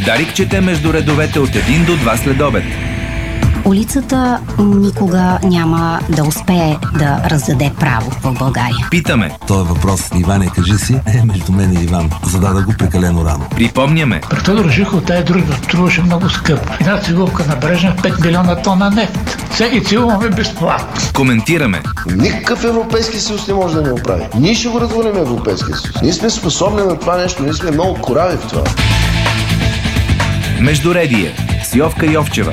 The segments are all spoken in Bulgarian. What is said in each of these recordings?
Дарик чете между редовете от 1 до 2 следобед. Улицата никога няма да успее да раздаде право в България. Питаме. Този въпрос, Иване, кажи си, между мен и Иван. Задада го прекалено рано. Припомняме. При Тодор Живков тая друга струваше много скъпо. Една цигулка на Брежнев 5 милиона тона нефт. Всеки цигулваме безплатно. Коментираме. Никакъв Европейски съюз не може да ни оправи. Ние ще го развалим Европейския съюз. Ние сме способни на това нещо, ние сме много корави в това. Междуредие с Йовка Йовчева.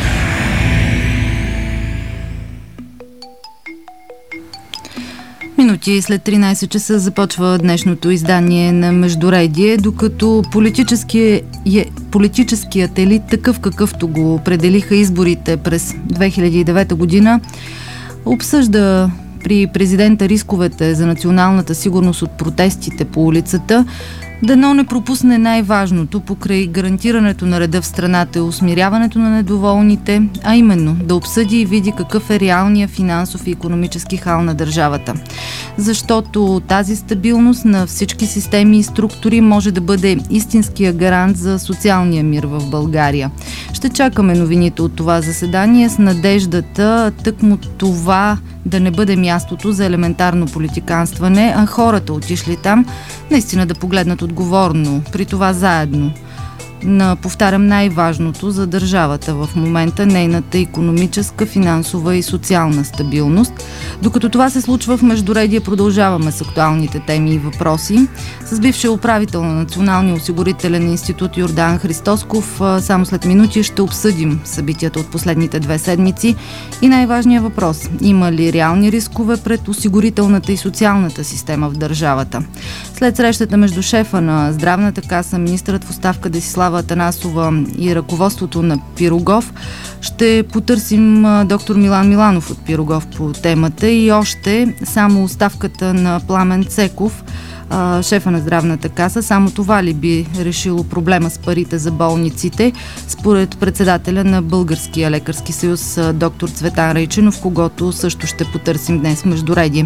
Минути след 13 часа започва днешното издание на Междуредие, докато политическият елит, такъв какъвто го определиха изборите през 2009 година, обсъжда при президента рисковете за националната сигурност от протестите по улицата, дано не пропусне най-важното покрай гарантирането на реда в страната и усмиряването на недоволните, а именно да обсъди и види какъв е реалният финансов и икономически хал на държавата. Защото тази стабилност на всички системи и структури може да бъде истинския гарант за социалния мир в България. Ще чакаме новините от това заседание с надеждата тъкмо това да не бъде мястото за елементарно политиканстване, а хората, отишли там, наистина да погледнат отговорно, при това заедно, на, повтарям, най-важното за държавата в момента, нейната икономическа, финансова и социална стабилност. Докато това се случва в Междуредие, продължаваме с актуалните теми и въпроси. С бившия управител на Националния осигурителен институт Йордан Христосков само след минути ще обсъдим събитията от последните 2 седмици и най-важният въпрос: има ли реални рискове пред осигурителната и социалната система в държавата? След срещата между шефа на Здравната каса, министърът в оставка Десислава Атанасова и ръководството на Пирогов, ще потърсим доктор Милан Миланов от Пирогов по темата и още само оставката на Пламен Цеков, шефа на Здравната каса. Само това ли би решило проблема с парите за болниците, според председателя на Българския лекарски съюз доктор Цветан Райчинов, когото също ще потърсим днес в Междуредие.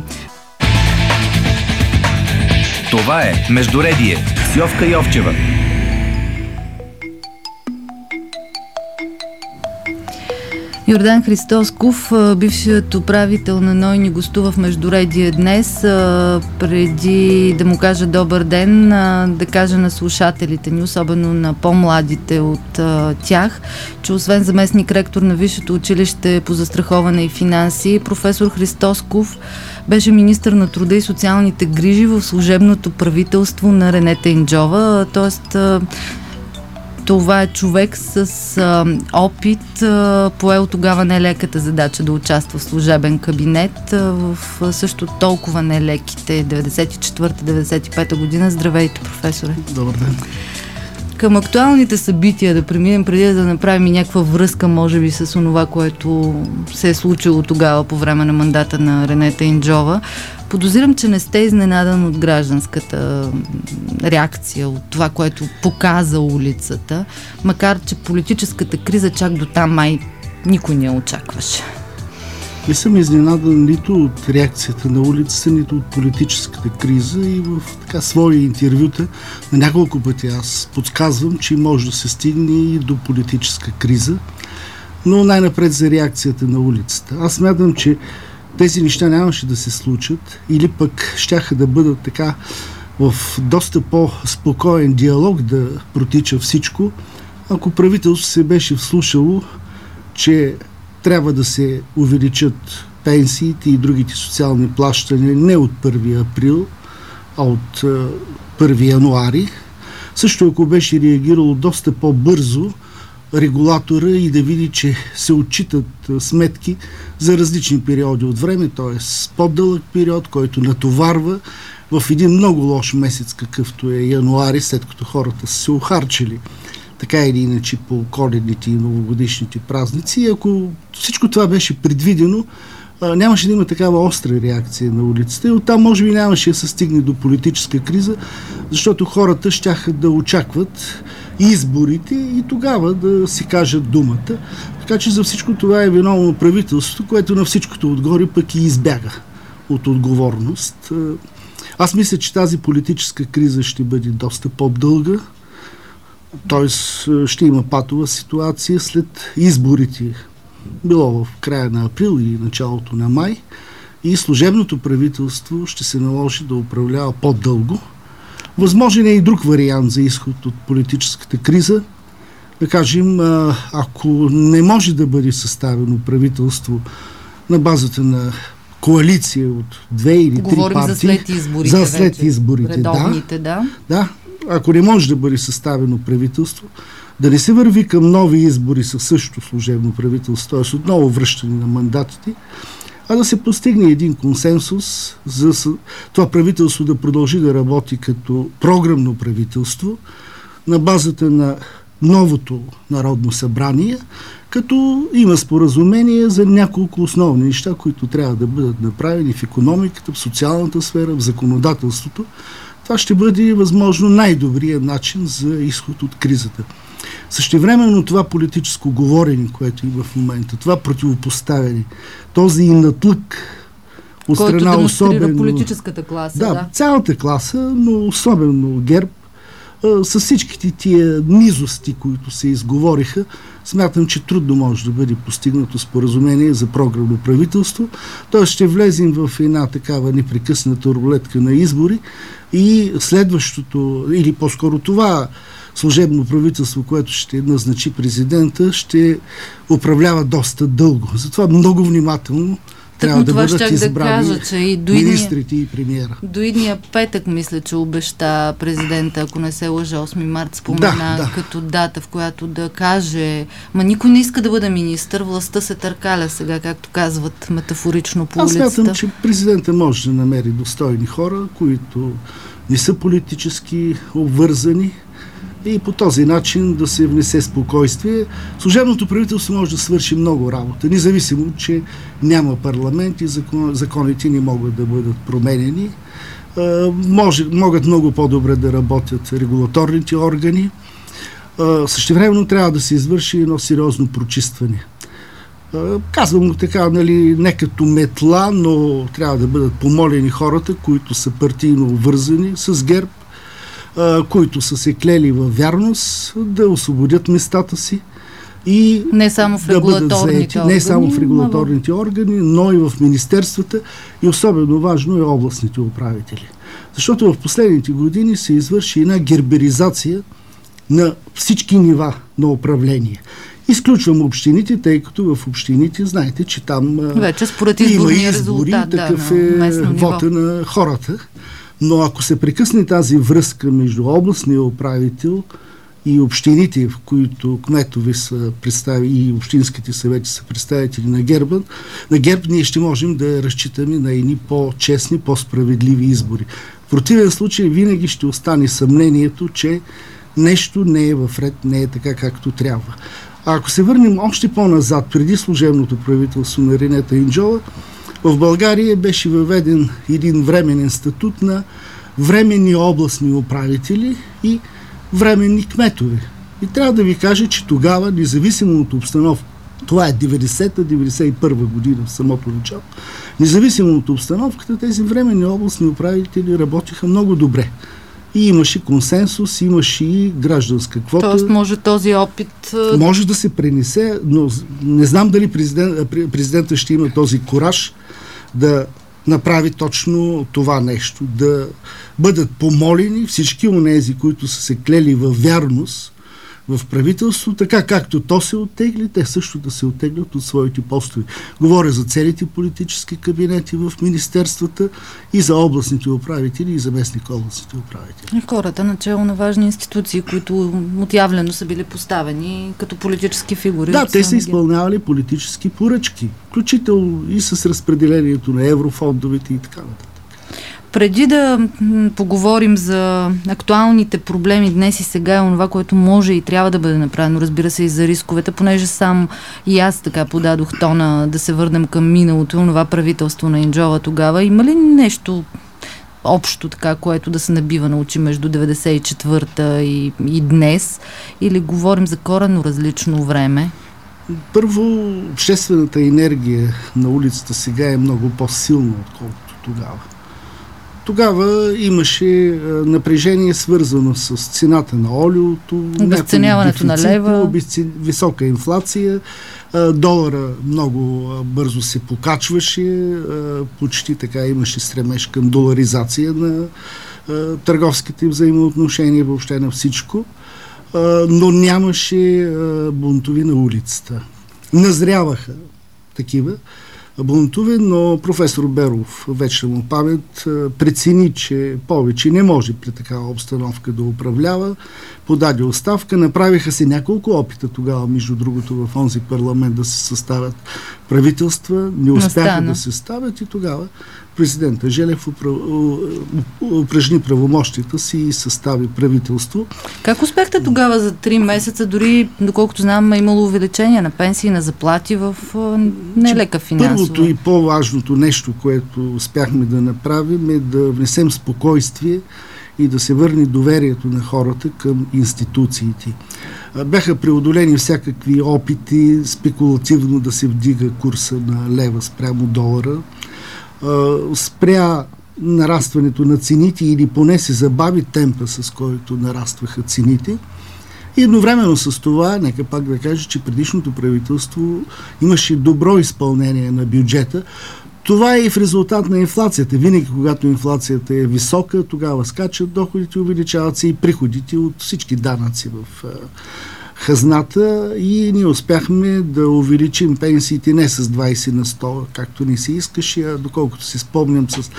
Това е Междуредие с Йовка Йовчева. Йордан Христосков, бившият управител на НОИ, ни гостува в Междуредие днес. Преди да му кажа добър ден, да кажа на слушателите ни, особено на по-младите от тях, че освен заместник ректор на Висшето училище по застраховане и финанси, професор Христосков беше министър на труда и социалните грижи в служебното правителство на Ренета Инджова, т.е. това е човек с опит, поел тогава нелеката задача да участва в служебен кабинет в също толкова нелеките 94-95 година. Здравейте, професоре. Добър ден. Към актуалните събития да преминем, преди да направим и някаква връзка, може би, с онова, което се е случило тогава по време на мандата на Ренета Инджова. Подозирам, че не сте изненадан от гражданската реакция, от това, което показа улицата, макар че политическата криза чак до там май никой не я очакваше. Не съм изненадан нито от реакцията на улицата, нито от политическата криза и в така свои интервюта на няколко пъти аз подсказвам, че може да се стигне и до политическа криза, но най-напред за реакцията на улицата. Аз смятам, че тези неща нямаше да се случат или пък щяха да бъдат така в доста по-спокоен диалог да протича всичко, ако правителството се беше вслушало, че трябва да се увеличат пенсиите и другите социални плащания не от 1 април, а от 1 януари. Също ако беше реагирало доста по-бързо регулатора и да види, че се отчитат сметки за различни периоди от време, т.е. по-дълъг период, който натоварва в един много лош месец, какъвто е януари, след като хората са се ухарчили така или иначе по коледните и новогодишните празници. И ако всичко това беше предвидено, нямаше да има такава остра реакция на улицата и оттам може би нямаше да се стигне до политическа криза, защото хората щяха да очакват изборите и тогава да си кажат думата. Така че за всичко това е виновно правителството, което на всичкото отгоре пък и избяга от отговорност. Аз мисля, че тази политическа криза ще бъде доста по-дълга. Тоест ще има патова ситуация след изборите. Било в края на април и началото на май. И служебното правителство ще се наложи да управлява по-дълго. Възможен е и друг вариант за изход от политическата криза. Да кажем, ако не може да бъде съставено правителство на базата на коалиция от 2 или 3 Говорим партии. За след изборите. За след изборите, редовните, да. Ако не може да бъде съставено правителство, да не се върви към нови избори със същото служебно правителство, т.е. отново връщане на мандатите, а да се постигне един консенсус за това правителство да продължи да работи като програмно правителство на базата на новото Народно събрание, като има споразумение за няколко основни неща, които трябва да бъдат направени в икономиката, в социалната сфера, в законодателството. Това ще бъде възможно най-добрият начин за изход от кризата. Същевременно това политическо говорене, което има в момента, това противопоставяне, този натлък от страна, който демонстрира особено политическата класа. Да, цялата класа, но особено ГЕРБ, с всичките тия низости, които се изговориха, смятам, че трудно може да бъде постигнато споразумение за програмно правителство. Тоест ще влезем в една такава непрекъсната рулетка на избори и следващото, или по-скоро това служебно правителство, което ще назначи президента, ще управлява доста дълго. Затова много внимателно трябва да бъдат избрани министрите и премиера. До идния петък, мисля, че обеща президента, ако не се лъжа, 8 март спомена като дата, в която да каже, никой не иска да бъде министър, властта се търкаля сега, както казват метафорично по улицата. Аз смятам, че президента може да намери достойни хора, които не са политически обвързани, и по този начин да се внесе спокойствие. Служебното правителство може да свърши много работа, независимо, че няма парламент и законите не могат да бъдат променени. Могат много по-добре да работят регулаторните органи. Същевременно трябва да се извърши едно сериозно прочистване. Казвам го така, не като метла, но трябва да бъдат помолени хората, които са партийно обвързани с ГЕРБ, които са се клели във вярност, да освободят местата си и не само в регулаторните органи, не само в регулаторните органи, но и в министерствата, и особено важно е областните управители. Защото в последните години се извърши една герберизация на всички нива на управление. Изключвам общините, тъй като в общините знаете, че там вече според има избори, такъв е вота на хората. Но ако се прекъсне тази връзка между областния управител и общините, в които кметове са и общинските съвети са представители на ГЕРБ, ние ще можем да разчитаме на едни по-честни, по-справедливи избори. В противен случай винаги ще остане съмнението, че нещо не е в ред, не е така както трябва. А ако се върнем още по-назад, преди служебното правителство на Ринета Инджова, в България беше въведен един временен статут на временни областни управители и временни кметове. И трябва да ви кажа, че тогава, независимо от обстановка, това е 90-91 година в самото начало, независимо от обстановката, тези временни областни управители работиха много добре. И имаше консенсус, имаше и гражданска квота. Тоест може този опит... Може да се пренесе, но не знам дали президента ще има този кураж да направи точно това нещо. Да бъдат помолени всички онези, които са се клели във вярност в правителство, така както то се оттегли, те също да се оттеглят от своите постове. Говоря за целите политически кабинети в министерствата и за областните управители и за местните областните управители. Хората начало на важни институции, които отявлено са били поставени като политически фигури. Да, те са изпълнявали политически поръчки, включително и с разпределението на еврофондовете и така нататък. Преди да поговорим за актуалните проблеми днес и сега и онова, което може и трябва да бъде направено, разбира се и за рисковете, понеже сам и аз така подадох тона да се върнем към миналото, онова правителство на Инджова тогава. Има ли нещо общо така, което да се набива на очи между 94-та и днес? Или говорим за коренно различно време? Първо, обществената енергия на улицата сега е много по-силна, отколкото тогава. Тогава имаше напрежение, свързано с цената на олиото, обезценяването на лева, висока инфлация, долара много бързо се покачваше, почти така имаше стремеж към доларизация на търговските взаимоотношения, въобще на всичко, но нямаше бунтови на улицата. Назряваха такива бунтове, но професор Беров, вечна му памет, прецени, че повече не може при такава обстановка да управлява, подаде оставка, направиха се няколко опита тогава, между другото, в онзи парламент да се съставят правителства, не успяха да се ставят и тогава президента Желев упражни правомощията си и състави правителство. Как успяхте тогава за 3 месеца, дори доколкото знам, е имало увеличение на пенсии, на заплати в нелека финансово? Първото и по-важното нещо, което успяхме да направим, е да внесем спокойствие и да се върне доверието на хората към институциите. Бяха преодолени всякакви опити спекулативно да се вдига курса на лева спрямо долара, спря нарастването на цените или поне се забави темпа, с който нарастваха цените. И едновременно с това, нека пак да кажа, че предишното правителство имаше добро изпълнение на бюджета. Това е и в резултат на инфлацията. Винаги, когато инфлацията е висока, тогава скачат доходите, увеличават се и приходите от всички данъци в хазната и ние успяхме да увеличим пенсиите не с 20 на 100, както ни се искаше, а доколкото си спомням с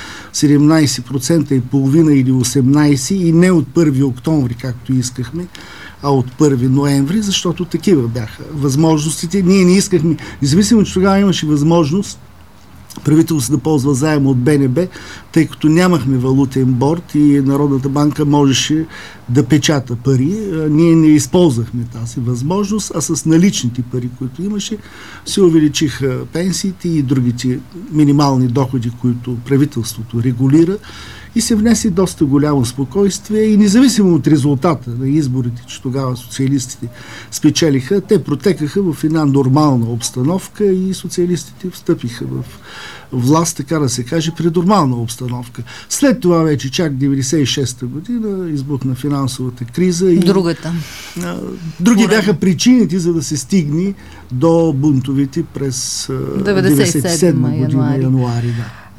17% и половина или 18% и не от 1 октомври, както искахме, а от 1 ноември, защото такива бяха възможностите. Ние не искахме, независимо, че тогава имаше възможност правителството да ползва заем от БНБ, тъй като нямахме валутен борд и Народната банка можеше да печата пари. Ние не използвахме тази възможност, а с наличните пари, които имаше, се увеличиха пенсиите и другите минимални доходи, които правителството регулира и се внесе доста голямо спокойствие и независимо от резултата на изборите, че тогава социалистите спечелиха, те протекаха в една нормална обстановка и социалистите встъпиха в власт, така да се каже, при нормална обстановка. След това вече чак 96-та година избухна финансовата криза и други бяха причините, за да се стигне до бунтовите през 97 година януари.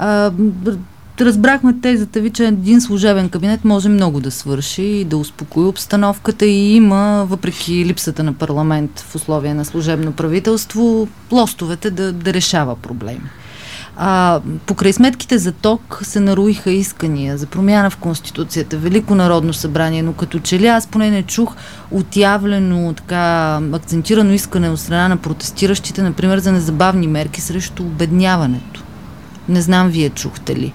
Разбрахме тезата ви, че един служебен кабинет може много да свърши и да успокои обстановката и има, въпреки липсата на парламент в условия на служебно правителство, лостовете да решава проблеми. Покрай сметките за ток се наруиха искания за промяна в Конституцията, Велико народно събрание, но като че ли аз поне не чух отявлено, така акцентирано искане от страна на протестиращите, например за незабавни мерки срещу обедняването. Не знам, вие чухте ли.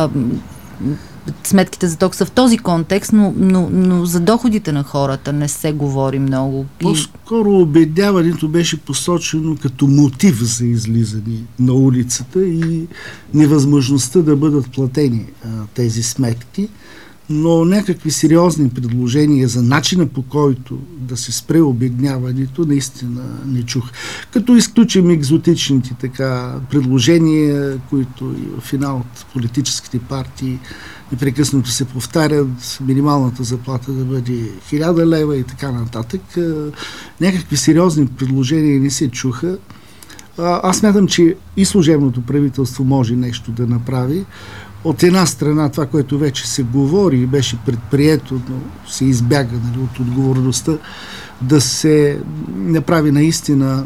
Сметките за ток са в този контекст, но за доходите на хората не се говори много. По-скоро обедняването беше посочено като мотив за излизане на улицата и невъзможността да бъдат платени тези сметки, но някакви сериозни предложения за начина, по който да се спре обедняването, наистина не чух. Като изключим екзотичните предложения, които и в една от политическите партии непрекъснато се повтарят, минималната заплата да бъде 1000 лева и така нататък. Някакви сериозни предложения не се чуха. Аз смятам, че и служебното правителство може нещо да направи. От една страна това, което вече се говори и беше предприето, но се избяга от отговорността, да се направи наистина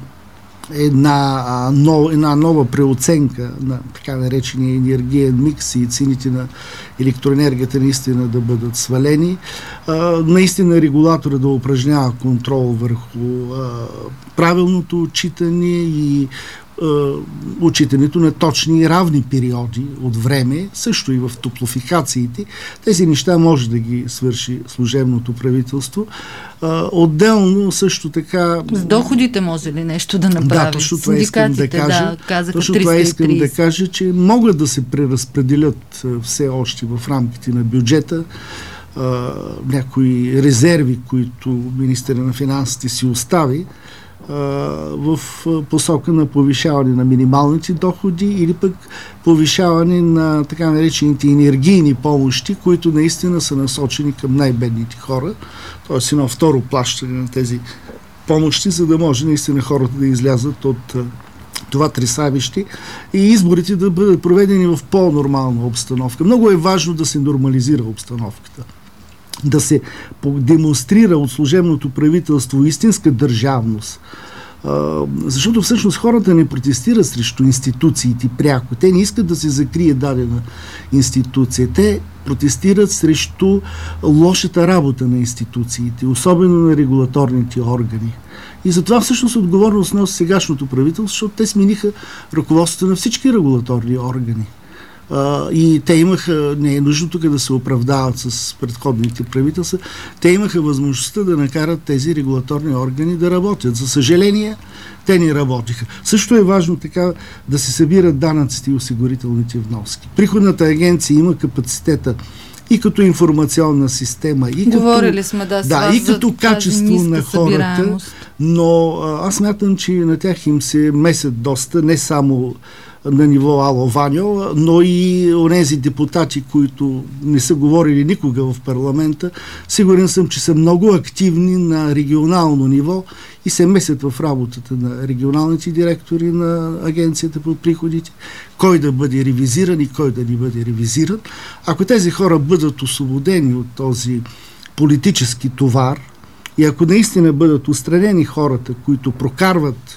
една нова преоценка на така наречения енергиен микс и цените на електроенергията наистина да бъдат свалени. Наистина регулатора да упражнява контрол върху правилното отчитане и отчитането на точни и равни периоди от време, също и в топлофикациите. Тези неща може да ги свърши служебното правителство. Отделно също така... С доходите може ли нещо да направи? Да, точно това искам да кажа. Точно това искам да кажа, че могат да се преразпределят все още в рамките на бюджета някои резерви, които министъра на финансите си остави, в посока на повишаване на минималните доходи или пък повишаване на така наречените енергийни помощи, които наистина са насочени към най-бедните хора. Тоест едно второ плащане на тези помощи, за да може наистина хората да излязат от това тресавище и изборите да бъдат проведени в по-нормална обстановка. Много е важно да се нормализира обстановката. Да се демонстрира от служебното правителство истинска държавност. Защото всъщност хората не протестират срещу институциите пряко. Те не искат да се закрие дадена институция. Те протестират срещу лошата работа на институциите, особено на регулаторните органи. И затова всъщност отговорност носи сегашното правителство, защото те смениха ръководството на всички регулаторни органи. И те имаха, не е нужно тук да се оправдават с предходните правителства, те имаха възможността да накарат тези регулаторни органи да работят. За съжаление, те не работиха. Също е важно така да се събират данъците и осигурителните вноски. Приходната агенция има капацитета и като информационна система, и говорили сме и като качество на хората, но аз смятам, че на тях им се месят доста, не само на ниво Ало Ваньо, но и онези депутати, които не са говорили никога в парламента. Сигурен съм, че са много активни на регионално ниво и се месят в работата на регионалните директори на Агенцията по приходите, кой да бъде ревизиран и кой да не бъде ревизиран. Ако тези хора бъдат освободени от този политически товар и ако наистина бъдат отстранени хората, които прокарват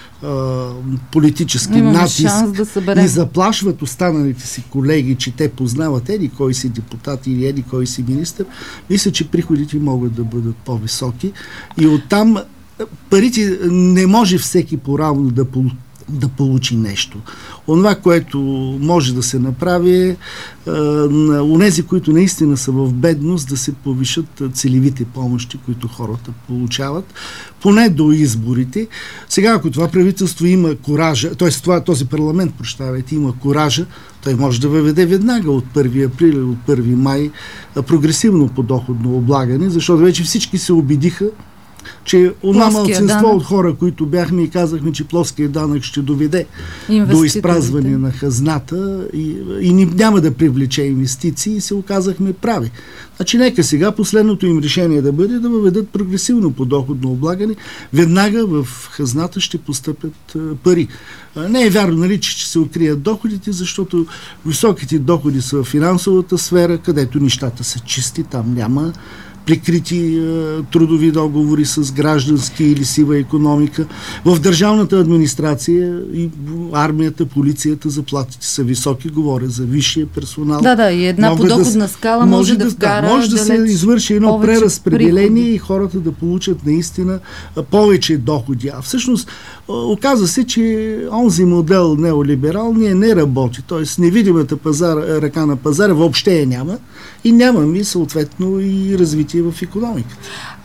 политически натиск и заплашват останалите си колеги, че те познават еди кой си депутат или еди кой си министър, мисля, че приходите могат да бъдат по-високи и оттам парите не може всеки по-равно да получи нещо. Онова, което може да се направи е на онези, които наистина са в бедност, да се повишат целевите помощи, които хората получават, поне до изборите. Сега, ако това правителство има коража, т.е. този парламент, има коража, той може да въведе веднага от 1 април, от 1 май прогресивно подоходно облагане, защото вече всички се убедиха, че онова малцинство от хора, които бяхме и казахме, че плоският данък ще доведе до изпразване на хазната и няма да привлече инвестиции, и се оказахме прави. Значи нека сега последното им решение да бъде да въведат прогресивно подоходно облагане. Веднага в хазната ще постъпят пари. Не е вярно, нали, че ще се открият доходите, защото високите доходи са в финансовата сфера, където нещата са чисти, там няма прикрити трудови договори с граждански или сива икономика. В държавната администрация и армията, полицията, заплатите са високи, говоря за висшия персонал. И една подоходна скала може да вкара може да се извърши едно преразпределение и хората да получат наистина повече доходи. А всъщност оказа се, че онзи модел неолибералния не работи. Т.е. невидимата ръка на пазара въобще я няма и нямаме съответно и развитие в икономиката.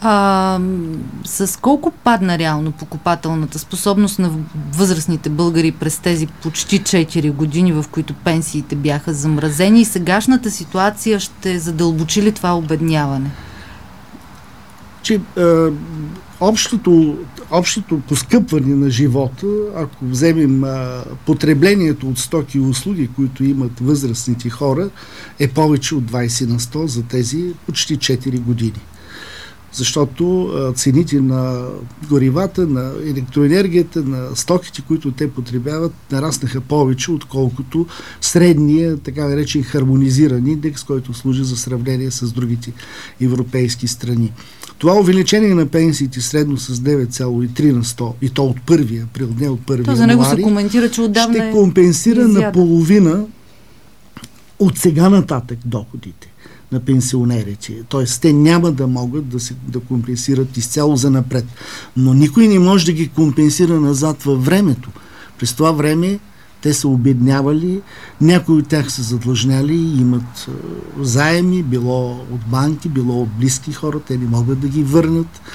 С колко падна реално покупателната способност на възрастните българи през тези почти 4 години, в които пенсиите бяха замразени, и сегашната ситуация ще задълбочи ли това обедняване? Че общото поскъпване на живота, ако вземем потреблението от стоки и услуги, които имат възрастните хора, е повече от 20% за тези почти 4 години. Защото цените на горивата, на електроенергията, на стоките, които те потребяват, нараснаха повече, отколкото средния, така наречен хармонизиран индекс, който служи за сравнение с другите европейски страни. Това увеличение на пенсиите средно с 9,3%, и то от 1 април, не от 1 за него се коментира, че отдавна ще компенсира наполовина от сега нататък доходите на пенсионерите. Тоест, те няма да могат да компенсират изцяло за напред. Но никой не може да ги компенсира назад във времето. През това време те са обеднявали, някои от тях са задлъжняли и имат заеми, било от банки, било от близки хора, те не могат да ги върнат.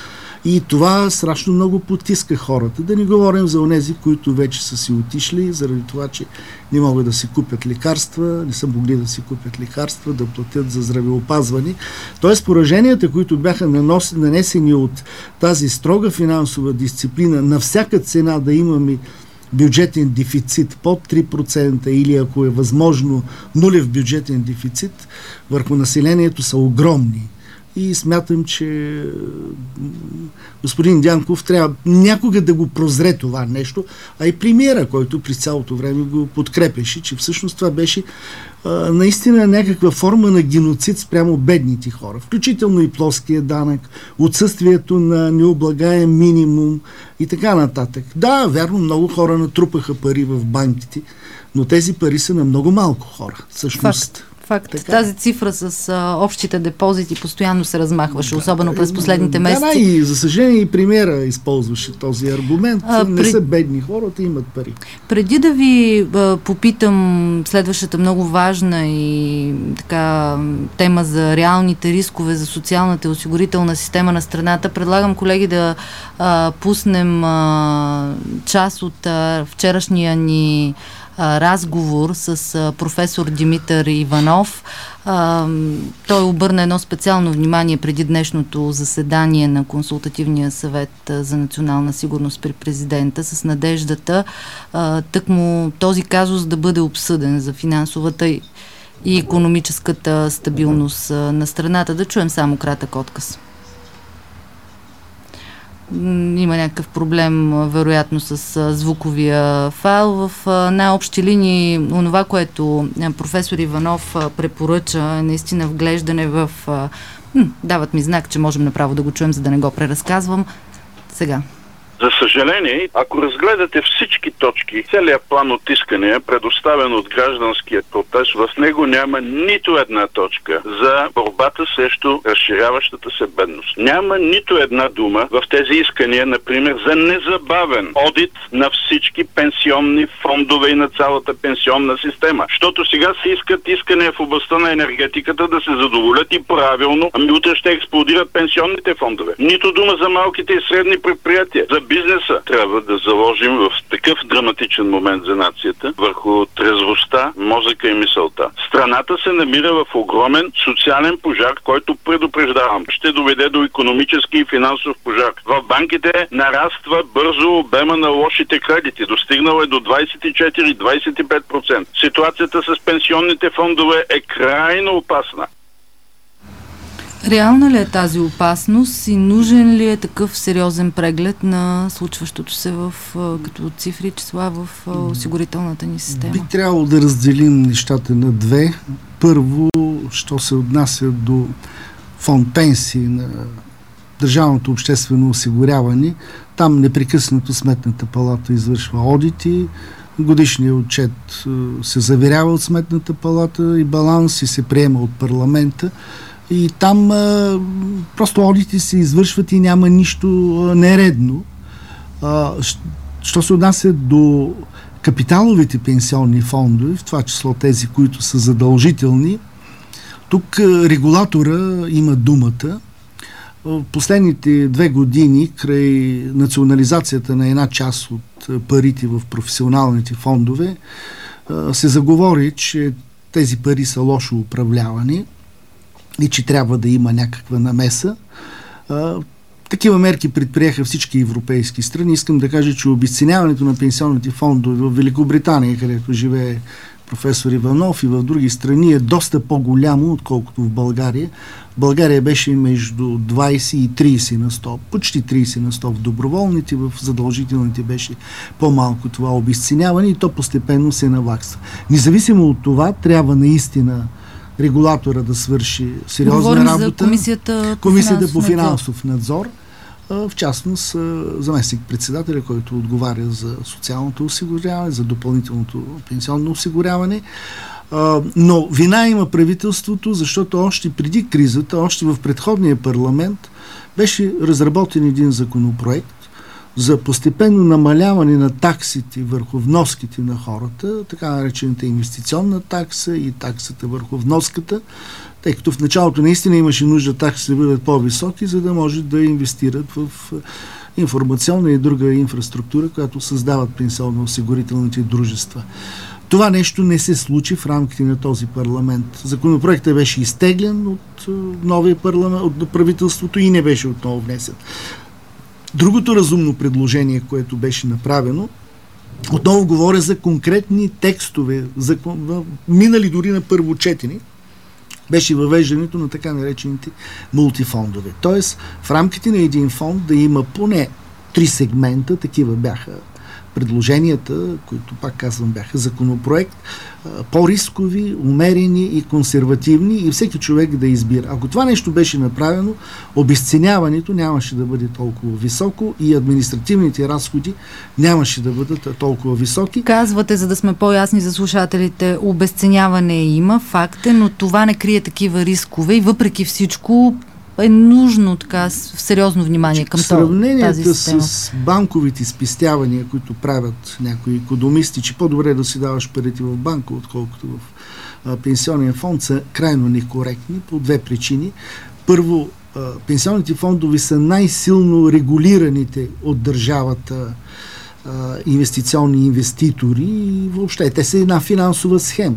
И това страшно много потиска хората. Да не говорим за онези, които вече са си отишли, заради това, че не могат да си купят лекарства, не са могли да си купят лекарства, да платят за здравеопазване. Тоест пораженията, които бяха нанесени от тази строга финансова дисциплина, на всяка цена да имаме бюджетен дефицит под 3% или ако е възможно нулев бюджетен дефицит, върху населението са огромни. И смятам, че господин Дянков трябва някога да го прозре това нещо, а и премиера, който през цялото време го подкрепеше, че всъщност това беше наистина някаква форма на геноцид спрямо бедните хора, включително и плоския данък, отсъствието на необлагаем минимум и така нататък. Да, вярно, много хора натрупаха пари в банките, но тези пари са на много малко хора. Всъщност. Факт. Така. Тази цифра с общите депозити постоянно се размахваше, особено през последните месеци. Да, и за съжаление и премиера използваше този аргумент. Не са бедни хората, имат пари. Преди да ви попитам следващата много важна и така тема за реалните рискове за социалната и осигурителна система на страната, предлагам, колеги, да пуснем част от вчерашния ни разговор с професор Димитър Иванов. Той обърна едно специално внимание преди днешното заседание на Консултативния съвет за национална сигурност при президента с надеждата тъкмо този казус да бъде обсъден за финансовата и икономическата стабилност на страната. Да чуем само кратък отказ. Има някакъв проблем, вероятно, с звуковия файл. В най-общи линии онова, което професор Иванов препоръча, е наистина вглеждане в... дават ми знак, че можем направо да го чуем, за да не го преразказвам. Сега. За съжаление, ако разгледате всички точки, целият план от искания, предоставен от гражданския протест, в него няма нито една точка за борбата срещу разширяващата се бедност. Няма нито една дума в тези искания, например, за незабавен одит на всички пенсионни фондове и на цялата пенсионна система. Защото сега се искат искания в областта на енергетиката да се задоволят и правилно, ами утре ще експлодират пенсионните фондове. Нито дума за малките и средни предприятия, за бизнеса. Трябва да заложим в такъв драматичен момент за нацията върху трезвостта, мозъка и мисълта. Страната се намира в огромен социален пожар, който, предупреждавам, ще доведе до икономически и финансов пожар. В банките нараства бързо обема на лошите кредити. Достигнало е до 24-25%. Ситуацията с пенсионните фондове е крайно опасна. Реална ли е тази опасност и нужен ли е такъв сериозен преглед на случващото се като цифри, числа в осигурителната ни система? Би трябвало да разделим нещата на две. Първо, що се отнася до фонд пенсии на държавното обществено осигуряване, там непрекъснато Сметната палата извършва одити, годишният отчет се заверява от Сметната палата и баланс и се приема от парламента. И там просто одити се извършват и няма нищо нередно. Що се отнася до капиталовите пенсионни фондове, в това число тези, които са задължителни, тук регулатора има думата. Последните 2 години, край национализацията на една част от парите в професионалните фондове, се заговори, че тези пари са лошо управлявани и че трябва да има някаква намеса. Такива мерки предприеха всички европейски страни. Искам да кажа, че обезценяването на пенсионните фондове в Великобритания, където живее професор Иванов, и в други страни е доста по-голямо, отколкото в България. В България беше между 20 и 30 на 100, почти 30 на 100 в доброволните, в задължителните беше по-малко това обезценяване и то постепенно се наваксва. Независимо от това, трябва наистина регулатора да свърши сериозна Говорим работа. За комисията по финансов надзор. В частност, заместник-председателя, който отговаря за социалното осигуряване, за допълнителното пенсионно осигуряване. Но вина има правителството, защото още преди кризата, още в предходния парламент, беше разработен един законопроект за постепенно намаляване на таксите върху вноските на хората, така наречената инвестиционна такса и таксата върху вноската, тъй като в началото наистина имаше нужда таксите да бъдат по-високи, за да може да инвестират в информационна и друга инфраструктура, която създават пенсионно-осигурителните дружества. Това нещо не се случи в рамките на този парламент. Законопроектът беше изтеглен от новия парламент, от правителството и не беше отново внесен. Другото разумно предложение, което беше направено, отново говоря за конкретни текстове, минали дори на първо четене, беше въвеждането на така наречените мултифондове. Тоест, в рамките на един фонд да има поне 3 сегмента, такива бяха предложенията, които, пак казвам, бяха законопроект, по-рискови, умерени и консервативни, и всеки човек да избира. Ако това нещо беше направено, обезценяването нямаше да бъде толкова високо и административните разходи нямаше да бъдат толкова високи. Казвате, за да сме по-ясни за слушателите, обезценяване има, факт е, но това не крие такива рискове и въпреки всичко е нужно така сериозно внимание към тази система. Сравненията с банковите спестявания, които правят някои икономисти, че по-добре е да си даваш парите в банка, отколкото в пенсионния фонд, са крайно некоректни по 2 причини. Първо, пенсионните фондове са най-силно регулираните от държавата инвестиционни инвеститори и въобще те са една финансова схема.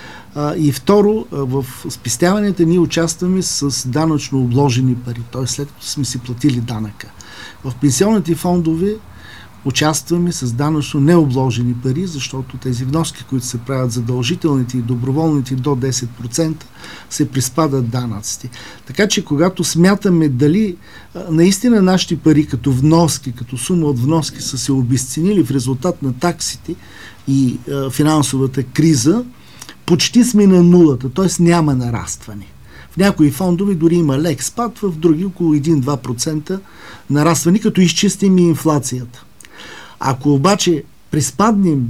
И второ, в спестяванията ние участваме с данъчно обложени пари, т.е. след като сме си платили данъка. В пенсионните фондове участваме с данъчно необложени пари, защото тези вноски, които се правят задължителните и доброволните до 10%, се приспадат данъците. Така че когато смятаме дали наистина нашите пари като вноски, като сума от вноски са се обезценили в резултат на таксите и финансовата криза, почти сме на нулата, т.е. няма нарастване. В някои фондове дори има лек спад, в други около 1-2% нарастване, като изчистим и инфлацията. Ако обаче приспаднем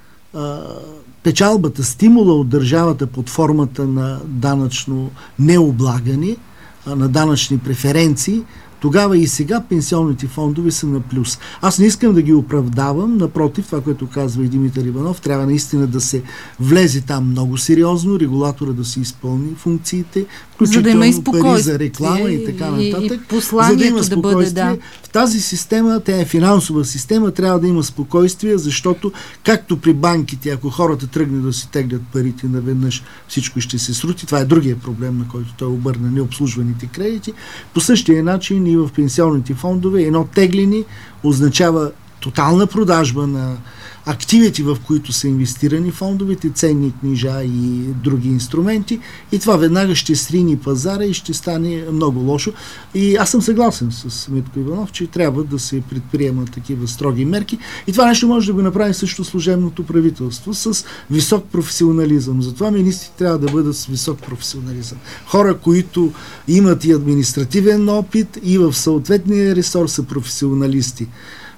печалбата, стимула от държавата под формата на данъчно необлагане, на данъчни преференции, тогава и сега пенсионните фондове са на плюс. Аз не искам да ги оправдавам, напротив, това, което казва и Димитър Иванов, трябва наистина да се влезе там много сериозно, регулатора да си изпълни функциите, включително пари за реклама и така нататък. И посланието за да има спокойствие. Да бъде, В тази система, тя е финансова система, трябва да има спокойствие, защото както при банките, ако хората тръгнат да си теглят парите наведнъж, всичко ще се срути. Това е другия проблем, на който той обърна необслужваните кредити. По същия начин и в пенсионните фондове едно теглени означава тотална продажба на активите, в които са инвестирани фондовете, ценни книжа и други инструменти, и това веднага ще срини пазара и ще стане много лошо. И аз съм съгласен с Митко Иванов, че трябва да се предприемат такива строги мерки, и това нещо може да го направи също служебното правителство с висок професионализъм. Затова министрите трябва да бъдат с висок професионализъм. Хора, които имат и административен опит, и в съответния ресор са професионалисти.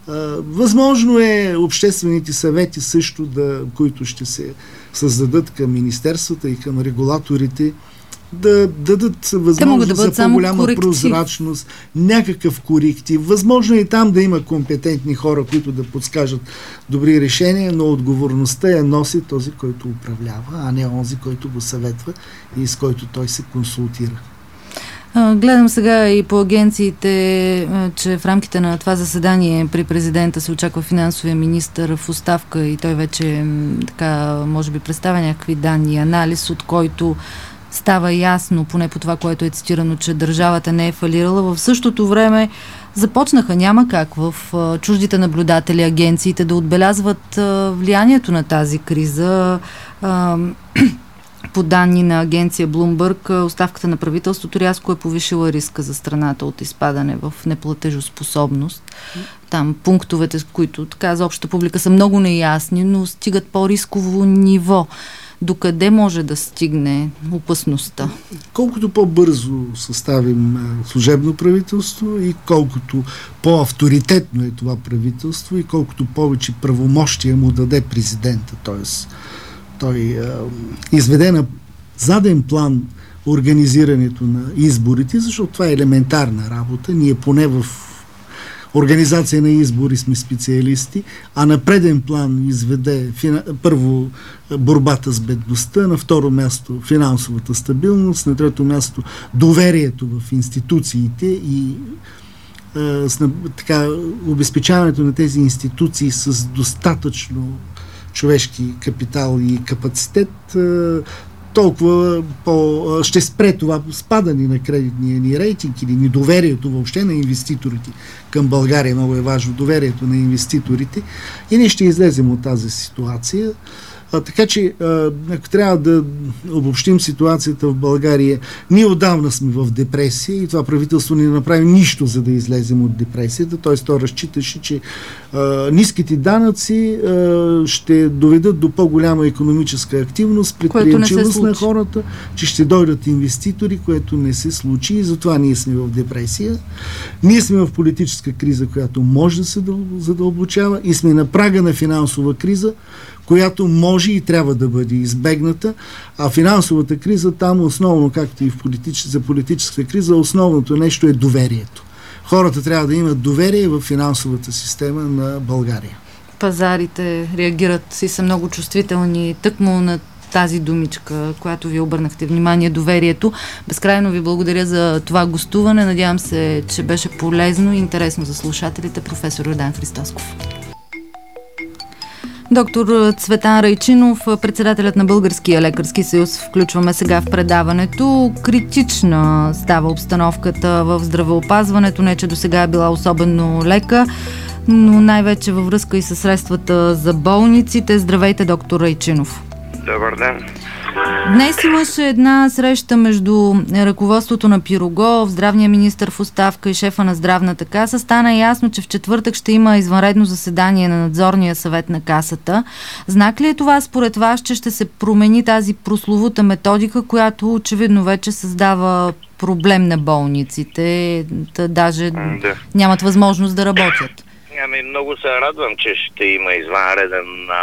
Възможно е обществените съвети също, които ще се създадат към министерствата и към регулаторите, да дадат възможност за по-голяма прозрачност, някакъв коректив. Възможно е и там да има компетентни хора, които да подскажат добри решения, но отговорността я носи този, който управлява, а не онзи, който го съветва и с който той се консултира. Гледам сега и по агенциите, че в рамките на това заседание при президента се очаква финансовия министър в оставка и той вече така, може би, представя някакви данни и анализ, от който става ясно, поне по това, което е цитирано, че държавата не е фалирала. В същото време започнаха, няма как, в чуждите наблюдатели, агенциите да отбелязват влиянието на тази криза. По данни на агенция Bloomberg, оставката на правителството рязко е повишила риска за страната от изпадане в неплатежоспособност. Там пунктовете, с които така за общата публика са много неясни, но стигат по-рисково ниво. Докъде може да стигне опасността? Колкото по-бързо съставим служебно правителство и колкото по-авторитетно е това правителство и колкото повече правомощия му даде президента, т.е. той изведе на заден план организирането на изборите, защото това е елементарна работа. Ние поне в организация на избори сме специалисти, а на преден план изведе първо борбата с бедността, на второ място финансовата стабилност, на трето място доверието в институциите и така, обезпечаването на тези институции с достатъчно човешки капитал и капацитет, толкова ще спре това спадане на кредитния ни рейтинг или ни доверието въобще на инвеститорите към България. Много е важно доверието на инвеститорите и ние ще излезем от тази ситуация. Така че, ако трябва да обобщим ситуацията в България, ние отдавна сме в депресия и това правителство не направи нищо, за да излезем от депресията. Т.е. то разчиташе, че ниските данъци ще доведат до по-голяма икономическа активност, предприемчивост на хората, че ще дойдат инвеститори, което не се случи и затова ние сме в депресия. Ние сме в политическа криза, която може да се задълбочава и сме на прага на финансова криза, която може и трябва да бъде избегната, а финансовата криза там основно, както и за политическата криза, основното нещо е доверието. Хората трябва да имат доверие в финансовата система на България. Пазарите реагират си са много чувствителни тъкмо на тази думичка, която ви обърнахте внимание, доверието. Безкрайно ви благодаря за това гостуване. Надявам се, че беше полезно и интересно за слушателите. Професор Йордан Христосков. Доктор Цветан Райчинов, председателят на Българския лекарски съюз, включваме сега в предаването. Критична става обстановката в здравеопазването, не че до сега е била особено лека, но най-вече във връзка и със средствата за болниците. Здравейте, доктор Райчинов. Добър ден. Днес имаше една среща между ръководството на Пирогов, здравния министър в оставка и шефа на здравната каса. Стана ясно, че в четвъртък ще има извънредно заседание на надзорния съвет на касата. Знак ли е това според вас, че ще се промени тази прословута методика, която очевидно вече създава проблем на болниците, даже нямат възможност да работят? Много се радвам, че ще има извънреден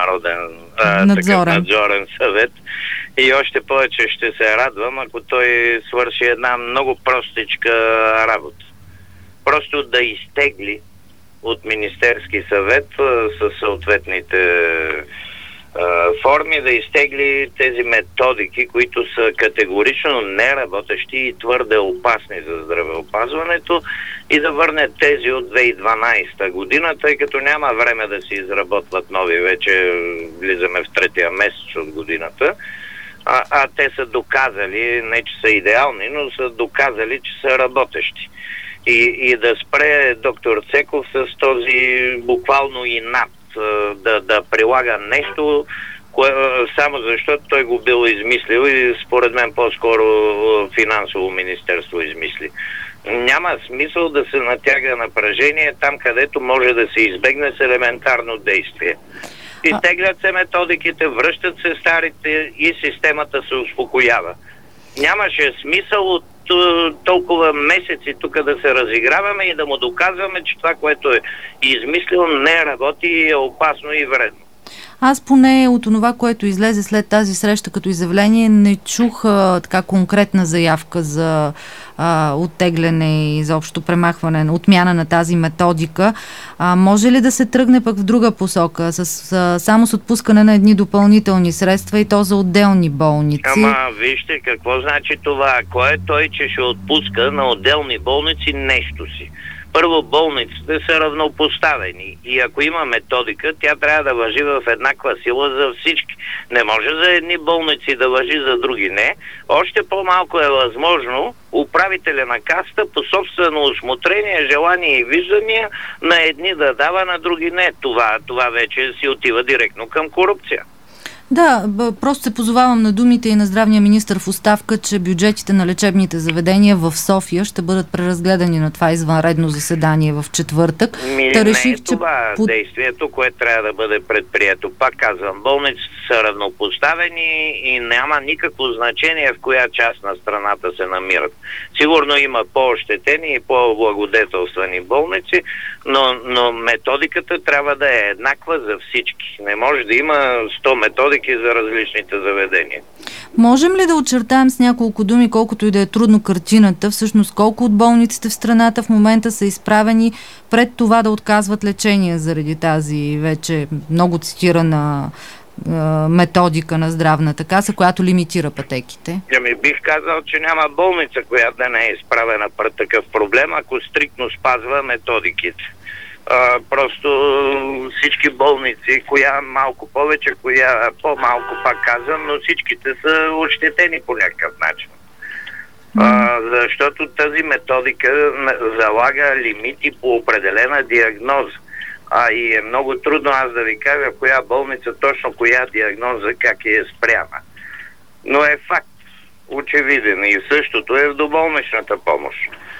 надзорен съвет и още повече ще се радвам, ако той свърши една много простичка работа. Просто да изтегли от Министерски съвет със съответните форми, да изтегли тези методики, които са категорично неработещи и твърде опасни за здравеопазването и да върне тези от 2012 година, тъй като няма време да се изработват нови. Вече влизаме в третия месец от годината, а те са доказали, не че са идеални, но са доказали, че са работещи. И да спре доктор Цеков с този буквално инат да прилага нещо, само защото той го бил измислил и според мен по-скоро финансово министерство измисли. Няма смисъл да се натяга напрежение там, където може да се избегне с елементарно действие. Изтеглят се методиките, връщат се старите и системата се успокоява. Нямаше смисъл от толкова месеци тук да се разиграваме и да му доказваме, че това, което е измислил, не работи и е опасно и вредно. Аз поне от това, което излезе след тази среща като изявление, не чух така конкретна заявка за оттегляне и изобщо премахване, отмяна на тази методика. Може ли да се тръгне пък в друга посока, само с отпускане на едни допълнителни средства и то за отделни болници? Ама вижте какво значи това. Кой е той, че ще отпуска на отделни болници нещо си? Първо, болниците са равнопоставени и ако има методика, тя трябва да важи в еднаква сила за всички. Не може за едни болници да важи, за други не. Още по-малко е възможно управителя на касата по собствено усмотрение, желание и виждания на едни да дава, на други не. Това вече си отива директно към корупция. Да, просто се позовавам на думите и на здравния министър в оставка, че бюджетите на лечебните заведения в София ще бъдат преразгледани на това извънредно заседание в четвъртък. Реших, това действието, което трябва да бъде предприето. Пак казвам, болниците са равнопоставени и няма никакво значение в коя част на страната се намират. Сигурно има по-ощетени и по-благодетелствани болници, но методиката трябва да е еднаква за всички. Не може да има 100 методики за различните заведения. Можем ли да очертаем с няколко думи, колкото и да е трудно картината, всъщност колко от болниците в страната в момента са изправени пред това да отказват лечение заради тази вече много цитирана методика на Здравната каса, която лимитира пътеките? Бих казал, че няма болница, която да не е изправена пред такъв проблем, ако стриктно спазва методиките. Просто всички болници, коя малко повече, коя по-малко, пак казвам, но всичките са ощетени по някакъв начин. Защото тази методика залага лимити по определена диагноза. И е много трудно аз да ви кажа коя болница, точно коя диагноза, как е спряна. Но е факт, очевиден. И същото е в доболничната помощ.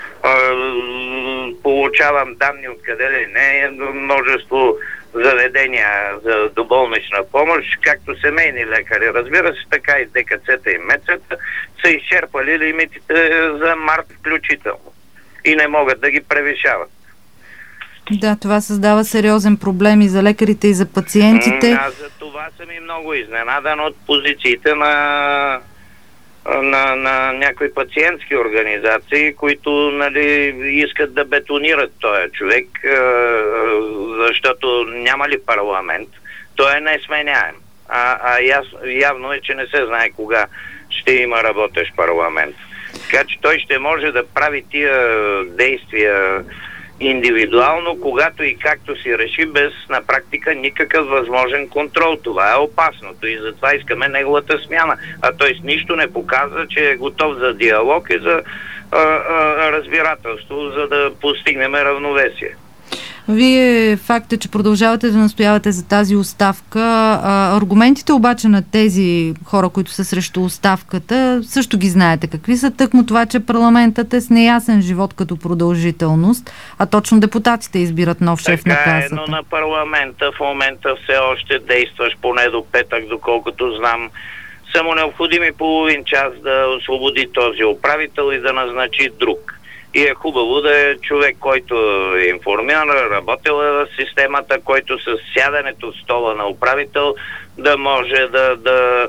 Получавам данни откъде ли не, множество заведения за доболнична помощ, както семейни лекари, разбира се, така и ДКЦ-та и МЕЦ-та са изчерпали лимитите за март включително и не могат да ги превишават. Да, това създава сериозен проблем и за лекарите, и за пациентите. Аз за това съм и много изненадан от позициите на някои пациентски организации, които, нали, искат да бетонират този човек, защото няма ли парламент, той е несменяем. Явно е, че не се знае кога ще има работещ парламент. Така че той ще може да прави тия действия индивидуално, когато и както си реши, без на практика никакъв възможен контрол. Това е опасното и затова искаме неговата смяна. А той с нищо не показва, че е готов за диалог и за разбирателство, за да постигнем равновесие. Вие факт е, че продължавате да настоявате за тази оставка. Аргументите обаче на тези хора, които са срещу оставката, също ги знаете. Какви са? Тъкмо това, че парламентът е с неясен живот като продължителност, а точно депутатите избират нов шеф на касата. Но на парламента в момента все още действаш поне до петък, доколкото знам. Са му необходими половин час да освободи този управител и да назначи друг. И е хубаво да е човек, който е информиран, работил в системата, който с сядането в стола на управител да може да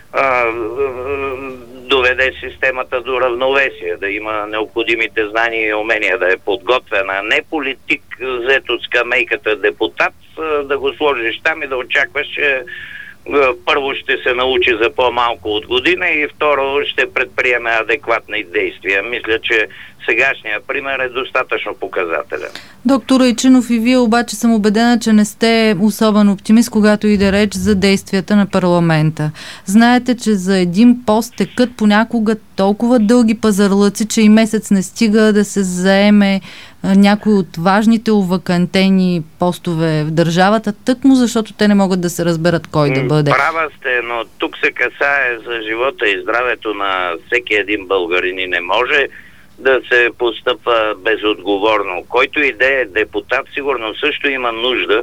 доведе системата до равновесие, да има необходимите знания и умения, да е подготвена. Не политик, взет от скамейката депутат, да го сложиш там и да очакваш, че първо ще се научи за по-малко от година и второ ще предприеме адекватни действия. Мисля, че сегашният пример е достатъчно показателен. Доктор Райчинов, и вие обаче съм убедена, че не сте особен оптимист, когато иде реч за действията на парламента. Знаете, че за един пост текат понякога толкова дълги пазарлъци, че и месец не стига да се заеме някои от важните овакантени постове в държавата, тъкмо защото те не могат да се разберат кой да бъде. Права сте, но тук се касае за живота и здравето на всеки един българин и не може да се постъпва безотговорно. Който и да е депутат, сигурно също има нужда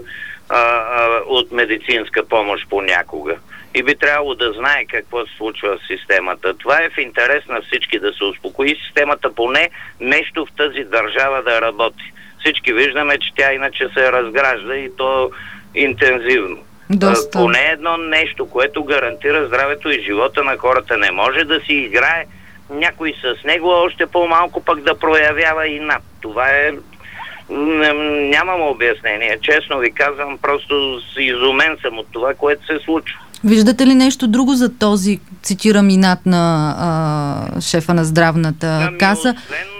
от медицинска помощ понякога. И би трябвало да знае какво се случва в системата. Това е в интерес на всички, да се успокои системата, поне нещо в тази държава да работи. Всички виждаме, че тя иначе се разгражда и то интензивно. Поне едно нещо, което гарантира здравето и живота на хората. Не може да си играе някой с него, още по-малко пък да проявява инат. Това е... Нямам обяснение. Честно ви казвам, просто изумен съм от това, което се случва. Виждате ли нещо друго за този, цитирам, инат на шефа на Здравната каса?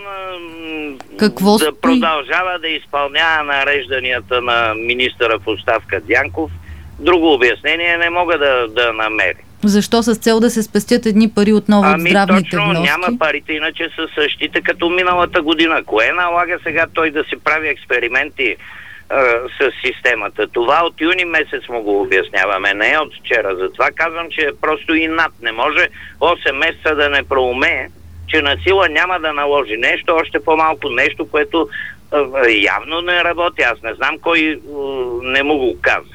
Какво да продължава да изпълнява нарежданията на министъра в оставка Дянков, друго обяснение не мога да намеря. Защо? С цел да се спестят едни пари отново от здравните точно, вноски? Няма парите, иначе са същите като миналата година. Кое налага сега той да си прави експерименти с системата? Това от юни месец му го обясняваме, не от вчера. Затова казвам, че е просто инат. Не може 8 месеца да не проумее, че насила няма да наложи нещо, още по-малко нещо, което явно не работи. Аз не знам кой не му го каза.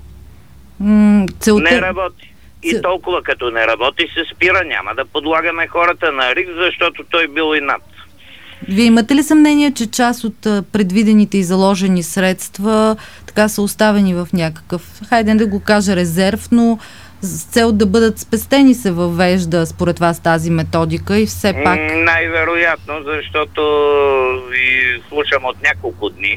Не работи. И толкова като не работи се спира. Няма да подлагаме хората на риск, защото той бил инат. Вие имате ли съмнение, че част от предвидените и заложени средства така са оставени в някакъв, хайде да го кажа, резерв, но с цел да бъдат спестени се въвежда според вас тази методика и все пак... Най-вероятно, защото и слушам от няколко дни.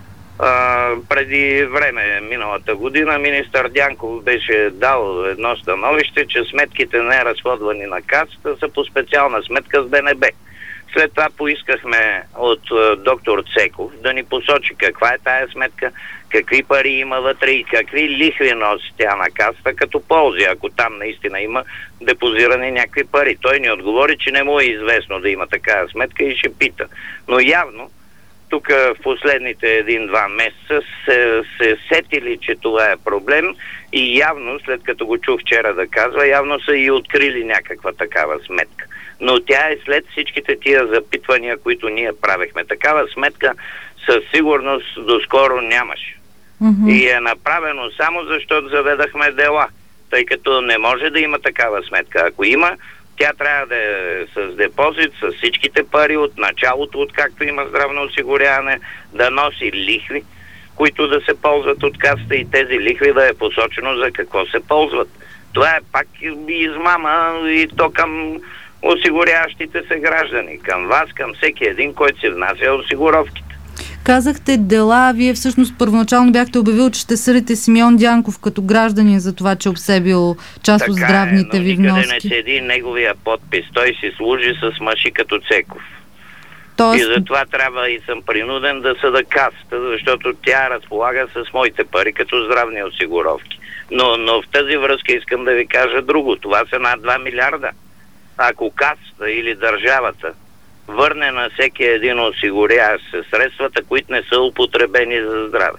Преди време, миналата година, министър Дянков беше дал едно становище, че сметките не разходвани на касата са по специална сметка с БНБ. След това поискахме от доктор Цеков да ни посочи каква е тая сметка, какви пари има вътре и какви лихви носи тя на касата като ползи, ако там наистина има депозирани някакви пари. Той ни отговори, че не му е известно да има такава сметка и ще пита. Но явно тук в последните 1-2 месеца се сетили, че това е проблем и явно, след като го чух вчера да казва, явно са и открили някаква такава сметка. Но тя е след всичките тия запитвания, които ние правихме. Такава сметка със сигурност доскоро нямаше. И е направено само защото заведахме дела, тъй като не може да има такава сметка. Ако има, тя трябва да е с депозит, с всичките пари от началото, откакто има здравно осигуряване, да носи лихви, които да се ползват от касата и тези лихви да е посочено за какво се ползват. Това е пак измама и то към осигуряващите се граждани, към вас, към всеки един, който си внася осигуровките. Казахте дела, вие всъщност първоначално бяхте обявил, че ще съдите Симеон Дянков като гражданин за това, че обсебил част от здравните ви вноски. Никъде не седи неговия подпис. Той си служи с мъжи като Цеков. Тоест... И затова трябва и съм принуден да съда касата, защото тя разполага с моите пари като здравни осигуровки. Но в тази връзка искам да ви кажа друго. Това са над 2 милиарда. Ако касата или държавата върне на всеки един осигуряващ се средствата, които не са употребени за здраве,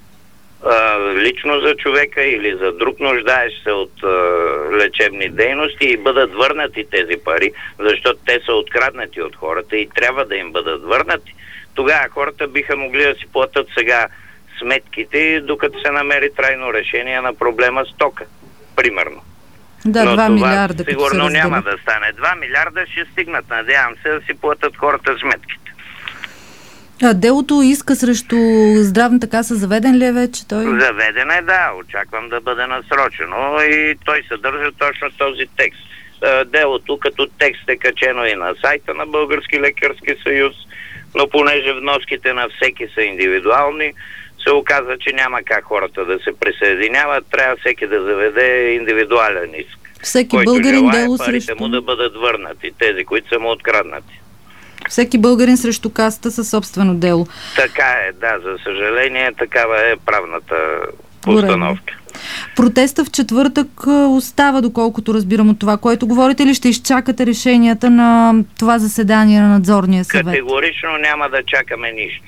лично за човека или за друг нуждаещ се от лечебни дейности и бъдат върнати тези пари, защото те са откраднати от хората и трябва да им бъдат върнати, тогава хората биха могли да си платят сега сметките, докато се намери трайно решение на проблема с тока, примерно. Да, но 2 милиарда. Сигурно няма да стане. 2 милиарда ще стигнат. Надявам се да си платят хората сметките. Делото иска срещу здравната каса заведен ли е вече той? Заведен е, да. Очаквам да бъде насрочено и той съдържа точно този текст. Делото като текст е качено и на сайта на Български лекарски съюз, но понеже вноските на всеки са индивидуални, се оказа, че няма как хората да се присъединяват, трябва всеки да заведе индивидуален иск. Всеки българин дело парите срещу... му да бъдат върнати, тези, които са му откраднати. Всеки българин срещу касата със собствено дело. Така е, да, за съжаление, такава е правната постановка. Протеста в четвъртък остава, доколкото разбирам от това, което говорите, ли ще изчакате решенията на това заседание на надзорния съвет? Категорично няма да чакаме нищо.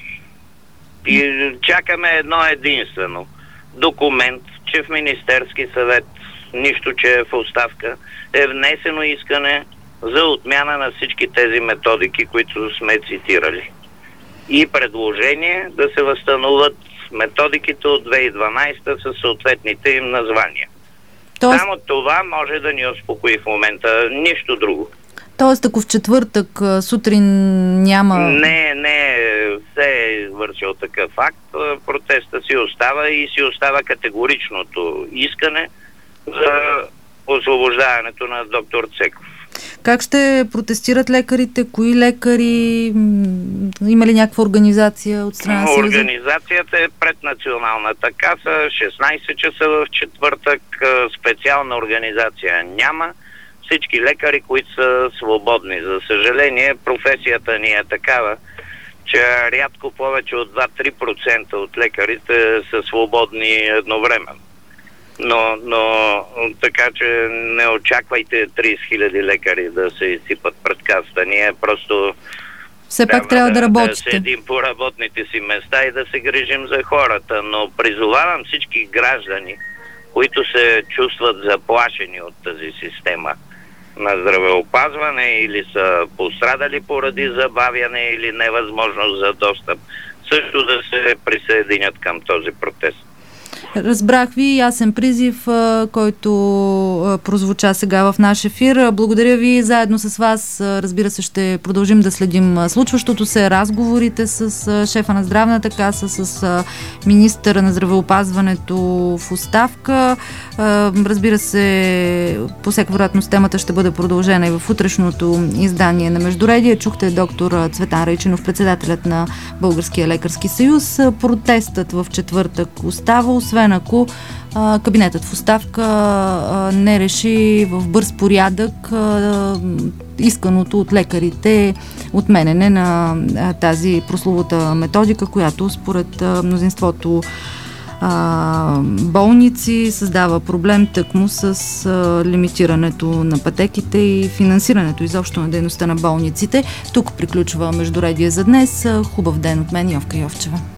И чакаме едно единствено документ, че в Министерски съвет, нищо, че е в оставка, е внесено искане за отмяна на всички тези методики, които сме цитирали. И предложение да се възстановят методиките от 2012 със съответните им названия. Само това може да ни успокои в момента, нищо друго. Тоест, ако в четвъртък сутрин няма... Не се е вършил такъв факт. Протеста си остава и си остава категоричното искане за освобождаването на доктор Цеков. Как ще протестират лекарите? Кои лекари? Има ли някаква организация от страна на Съюза? Организацията е пред Националната каса. 16 часа в четвъртък. Специална организация няма. Всички лекари, които са свободни. За съжаление, професията ни е такава, че рядко повече от 2-3% от лекарите са свободни едновременно. Но така че не очаквайте 30 000 лекари да се изсипат пред касата. Ние просто все пак трябва да работите. Да седим по работните си места и да се грижим за хората. Но призовавам всички граждани, които се чувстват заплашени от тази система на здравеопазване или са пострадали поради забавяне или невъзможност за достъп, също да се присъединят към този протест. Разбрах ви, ясен призив, който прозвуча сега в наш ефир. Благодаря ви. Заедно с вас, разбира се, ще продължим да следим случващото се, разговорите с шефа на Здравната каса, с министъра на здравеопазването в оставка. Разбира се, по всяка вероятност темата ще бъде продължена и в утрешното издание на Междуредие. Чухте доктор Цветан Райчинов, председателят на Българския лекарски съюз. Протестът в четвъртък остава, освен ако кабинетът в оставка не реши в бърз порядък исканото от лекарите отменене на тази прословута методика, която според мнозинството болници създава проблем тъкмо с лимитирането на пътеките и финансирането изобщо на дейността на болниците. Тук приключва Междуредие за днес. Хубав ден от мен, Йовка Йовчева.